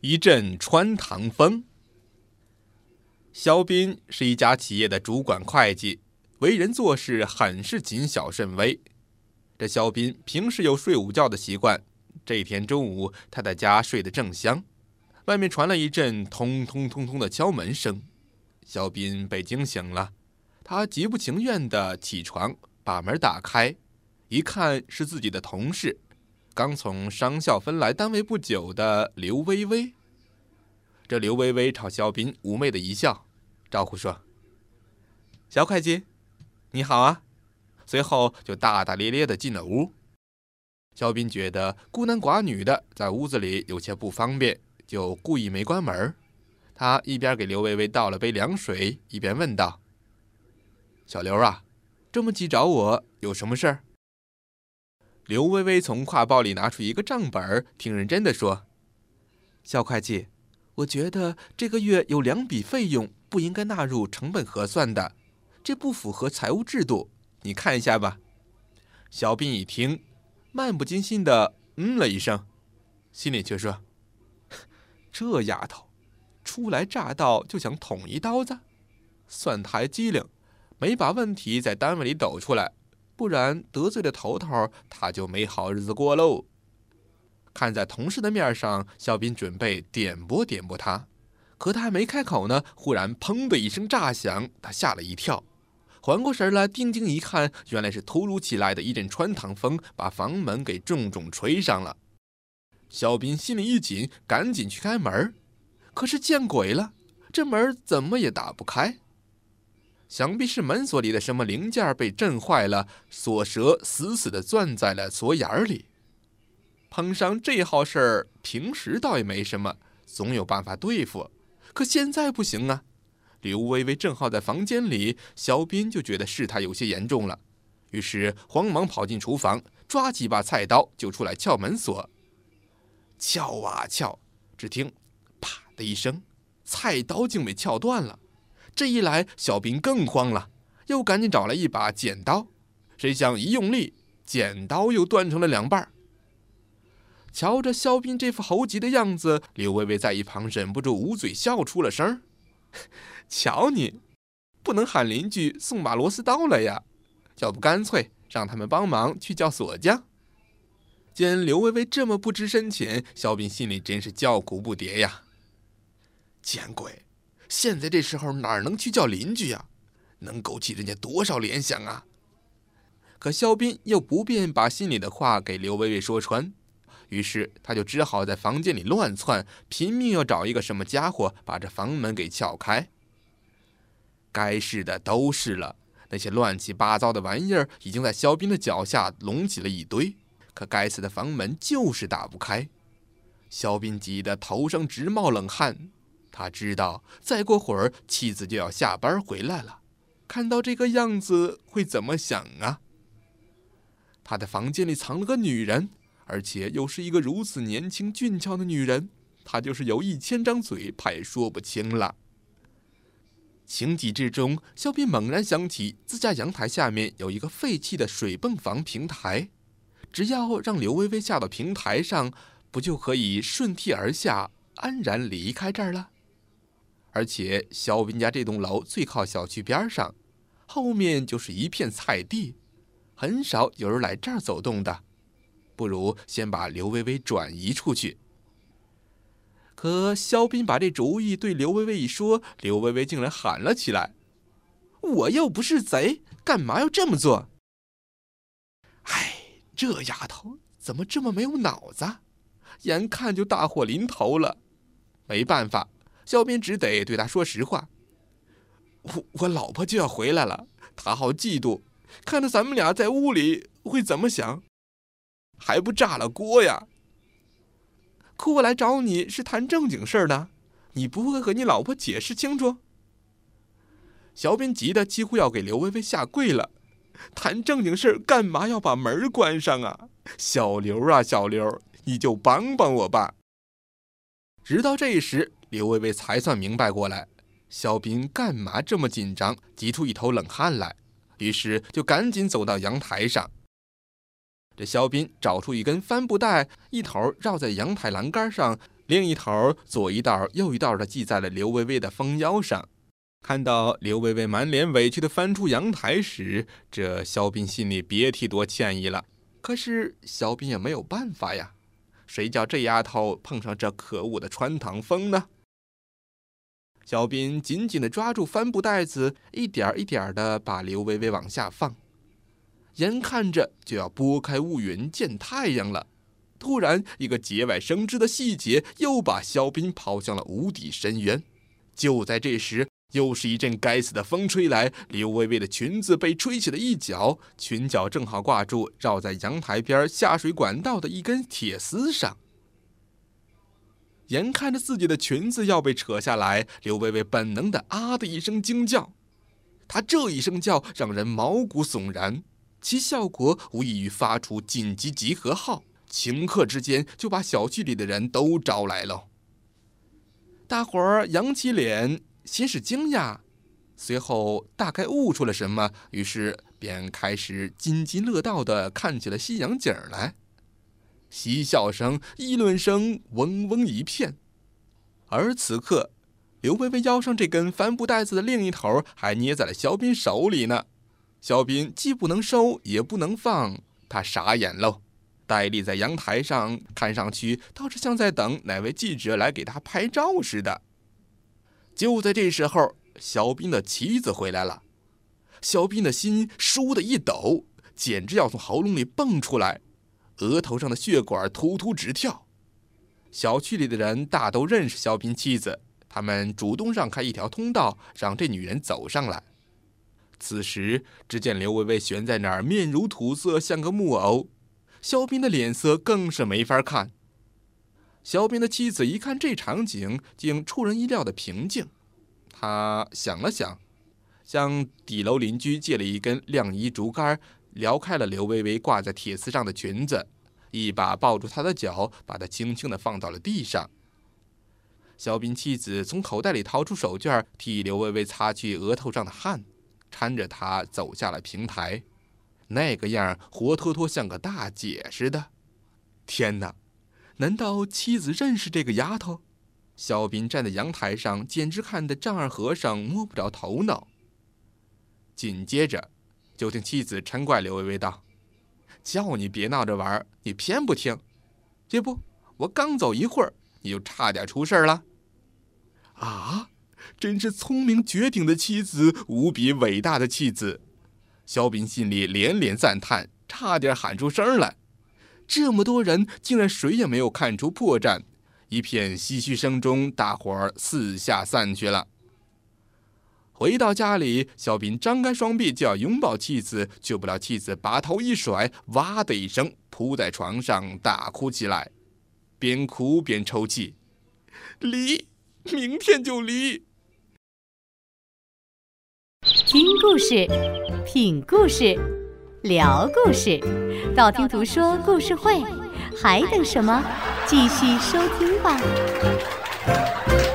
一阵穿堂风。肖斌是一家企业的主管会计，为人做事很是谨小慎微。这肖斌平时有睡午觉的习惯，这一天中午他在家睡得正香，外面传来一阵通通通通的敲门声。肖斌被惊醒了，他极不情愿地起床，把门打开，一看是自己的同事，刚从商校分来单位不久的刘薇薇。这刘薇薇朝肖斌妩媚的一笑，招呼说：“小会计，你好啊。”随后就大大咧咧地进了屋。肖斌觉得孤男寡女的在屋子里有些不方便，就故意没关门。他一边给刘薇薇倒了杯凉水，一边问道：“小刘啊，这么急找我，有什么事儿？”刘薇薇从挎包里拿出一个账本，挺认真地说：“肖会计，我觉得这个月有2笔费用不应该纳入成本核算的，这不符合财务制度，你看一下吧。”肖斌一听，漫不经心地了一声，心里却说：“这丫头初来乍到就想捅一刀子，算他还机灵，没把问题在单位里抖出来，不然得罪了头头，他就没好日子过喽。”看在同事的面上，肖斌准备点拨点拨他，可他还没开口呢，忽然砰的一声炸响，他吓了一跳，缓过神来，定睛一看，原来是突如其来的一阵穿堂风把房门给重重吹上了。肖斌心里一紧，赶紧去开门，可是见鬼了，这门怎么也打不开。想必是门锁里的什么零件被震坏了，锁舌死死地攥在了锁眼里。碰上这号事儿，平时倒也没什么，总有办法对付，可现在不行啊。刘薇薇正好在房间里，肖斌就觉得事态有些严重了，于是慌忙跑进厨房，抓起一把菜刀就出来撬门锁。撬啊撬，只听啪的一声，菜刀竟被撬断了。这一来，肖斌更慌了，又赶紧找来一把剪刀，谁想一用力，剪刀又断成了2半。瞧着肖斌这副猴急的样子，刘薇薇在一旁忍不住捂嘴笑出了声：“瞧你，不能喊邻居送把螺丝刀来呀，要不干脆让他们帮忙去叫锁匠。”见刘薇薇这么不知深浅，肖斌心里真是叫苦不迭呀。见鬼，现在这时候哪能去叫邻居呀？能勾起人家多少联想啊！可肖斌又不便把心里的话给刘薇薇说穿，于是他就只好在房间里乱窜，拼命要找一个什么家伙把这房门给撬开。该是的都是了，那些乱七八糟的玩意儿已经在肖斌的脚下拢起了一堆，可该死的房门就是打不开。肖斌急得头上直冒冷汗，他知道再过会儿妻子就要下班回来了，看到这个样子会怎么想啊？他的房间里藏了个女人，而且又是一个如此年轻俊俏的女人，他就是有1000张嘴，怕也说不清了。情急之中，肖斌猛然想起自家阳台下面有一个废弃的水泵房平台，只要让刘薇薇下到平台上，不就可以顺梯而下，安然离开这儿了？而且肖斌家这栋楼最靠小区边上，后面就是一片菜地，很少有人来这儿走动的，不如先把刘薇薇转移出去。可肖斌把这主意对刘薇薇一说，刘薇薇竟然喊了起来：“我又不是贼，干嘛要这么做？”哎，这丫头怎么这么没有脑子？眼看就大祸临头了。没办法，肖斌只得对她说实话：“我老婆就要回来了，她好嫉妒，看到咱们俩在屋里会怎么想？还不炸了锅呀？可我来找你是谈正经事儿的，你不会和你老婆解释清楚？”肖斌急得几乎要给刘薇薇下跪了：“谈正经事干嘛要把门关上啊？小刘啊，小刘，你就帮帮我吧。”直到这时，刘薇薇才算明白过来，肖斌干嘛这么紧张，急出一头冷汗来，于是就赶紧走到阳台上。这肖斌找出一根帆布带，一头绕在阳台栏杆上， 另一头左一道右一道的系在了刘薇薇的风腰上。看到刘薇薇满脸委屈地翻出阳台时，这肖斌心里别提多歉意了。可是肖斌也没有办法呀，谁叫这丫头碰上这可恶的穿堂风呢？肖斌紧紧地抓住帆布袋子，一点一点地把刘薇薇往下放，眼看着就要拨开乌云见太阳了。突然，一个节外生枝的细节又把肖斌抛向了无底深渊。就在这时，又是一阵该死的风吹来，刘薇薇的裙子被吹起了一角，裙角正好挂住绕在阳台边下水管道的一根铁丝上。眼看着自己的裙子要被扯下来，刘薇薇本能的啊的一声惊叫。她这一声叫让人毛骨悚然，其效果无异于发出紧急集合号，顷刻之间就把小区里的人都招来了。大伙儿扬起脸，先是惊讶，随后大概悟出了什么，于是便开始津津乐道地看起了西洋景来。嬉笑声、议论声嗡嗡一片。而此刻，刘薇薇腰上这根帆布袋子的另一头还捏在了肖斌手里呢。肖斌既不能收也不能放，他傻眼喽，呆立在阳台上，看上去倒是像在等哪位记者来给他拍照似的。就在这时候，肖斌的妻子回来了。肖斌的心倏地一抖，简直要从喉咙里蹦出来，额头上的血管突突直跳。小区里的人大都认识肖斌妻子，他们主动让开一条通道，让这女人走上来。此时，只见刘薇薇悬在那儿，面如土色，像个木偶。肖斌的脸色更是没法看。肖斌的妻子一看这场景，竟出人意料的平静。他想了想，向底楼邻居借了一根晾衣竹竿，撩开了刘薇薇挂在铁丝上的裙子，一把抱住她的脚，把她轻轻地放到了地上。肖斌妻子从口袋里掏出手绢，替刘薇薇擦去额头上的汗，搀着她走下了平台。那个样活脱脱像个大姐似的。天哪，难道妻子认识这个丫头？肖斌站在阳台上，简直看得丈二和尚摸不着头脑。紧接着，就听妻子嗔怪刘薇薇道：“叫你别闹着玩，你偏不听。这不，我刚走一会儿，你就差点出事了。”啊，真是聪明绝顶的妻子，无比伟大的妻子。肖斌心里连连赞叹，差点喊出声来。这么多人，竟然谁也没有看出破绽。一片唏嘘声中，大伙儿四下散去了。回到家里，肖斌张开双臂就要拥抱妻子，却不料妻子把头一甩，哇的一声扑在床上大哭起来，边哭边抽泣：“离，明天就离。” 听故事，品故事，聊故事，道听途说故事会，还等什么？继续收听吧。